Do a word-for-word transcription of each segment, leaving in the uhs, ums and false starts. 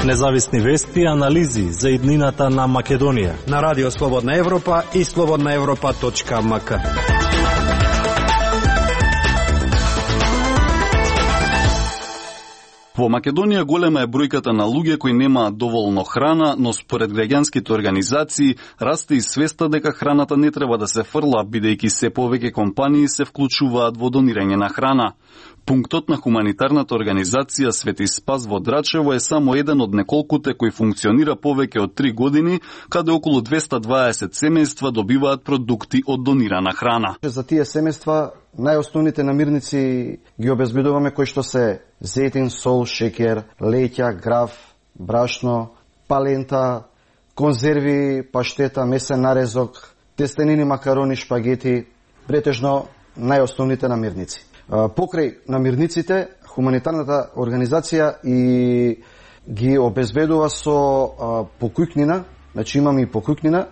Независни вести и анализи за иднината на Македонија. На Радио Слободна Европа и слободна европа точка ем ка. Во Македонија голема е бројката на луѓе кои немаат доволно храна, но според граѓанските организации расте и свеста дека храната не треба да се фрла, бидејќи се повеќе компании се вклучуваат во донирање на храна. Пунктот на хуманитарната организација Свети Спас во Драчево е само еден од неколкуте кои функционира повеќе од три години, каде околу двесте дваесет семејства добиваат продукти од донирана храна. За тие семејства најосновните намирници ги обезбедуваме кои што се зетин, сол, шекер, леќа, граф, брашно, палента, конзерви, паштета, месен нарезок, тестенини, макарони, шпагети, претежно најосновните намирници. Покрај намирниците, хуманитарната организација и ги обезбедува со покујкнина, значи имаме и покујкнина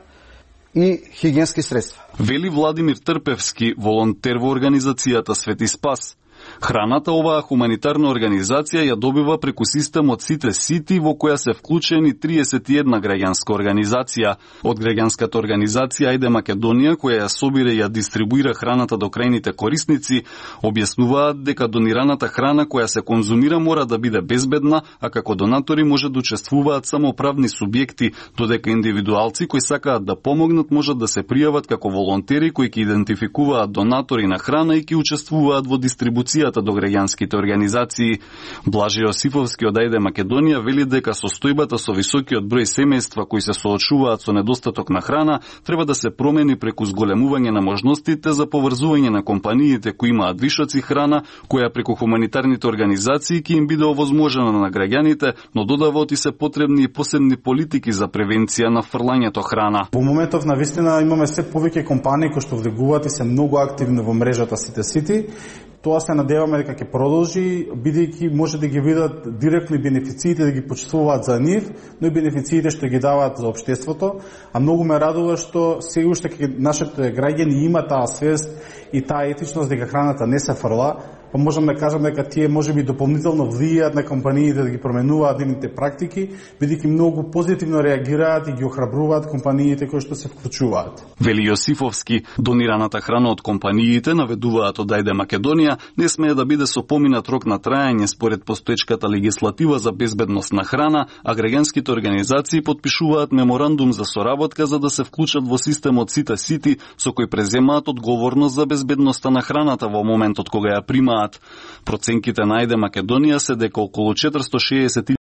и хигиенски средства. Вели Владимир Трпевски, волонтер во организацијата Свети Спас. Храната оваа хуманитарна организација ја добива преку системот Сите Сити, во која се вклучени триесет и една граѓанска организација. Од граѓанската организација Ајде Македонија, која ја собира и ја дистрибуира храната до крајните корисници, објаснуваат дека донираната храна која се конзумира мора да биде безбедна, а како донатори може да учествуваат само правни субјекти, додека индивидуалци кои сакаат да помогнат можат да се пријават како волонтери кои ќе идентификуваат донатори на храна и ќе учествуваат во дистрибуција до граѓанските организации. Блаже Јосифовски од Ајде Македонија вели дека состојбата со високиот број семејства кои се соочуваат со недостаток на храна треба да се промени преку зголемување на можностите за поврзување на компаниите кои имаат вишоци храна, која преку хуманитарните организации ќе им биде овозможена на граѓаните, но додаваат и се потребни и посебни политики за превенција на фрлањето храна. Во моментов навистина имаме се повеќе компании кои што влегуваат и се многу активни во мрежата Сите Сити. Тоа се надеваме дека ќе продолжи, бидејќи може да ги видат директно бенефициите да ги почувствуваат за нив, но и бенефициите што ги даваат за општеството. А многу ме радува што се уште нашите граѓани има таа свест и таа етичност дека храната не се фрла, па можам да кажам дека тие можеби дополнително влијаат на компаниите да ги променуваат нивните практики, бидејќи многу позитивно реагираат и ги охрабруваат компаниите кои што се вклучуваат. Вели Јосифовски, донираната храна од компаниите, наведуваат од Ајде Македонија, не смее да биде со поминат рок на трајање според постоечката легислатива за безбедност на храна, а граѓанските организации потпишуваат меморандум за соработка за да се вклучат во системот Сите Сити, со кој преземаат одговорност за безбедноста на храната во моментот кога ја примаат. Проценките на Ајде Македонија се дека околу четиристо шеесет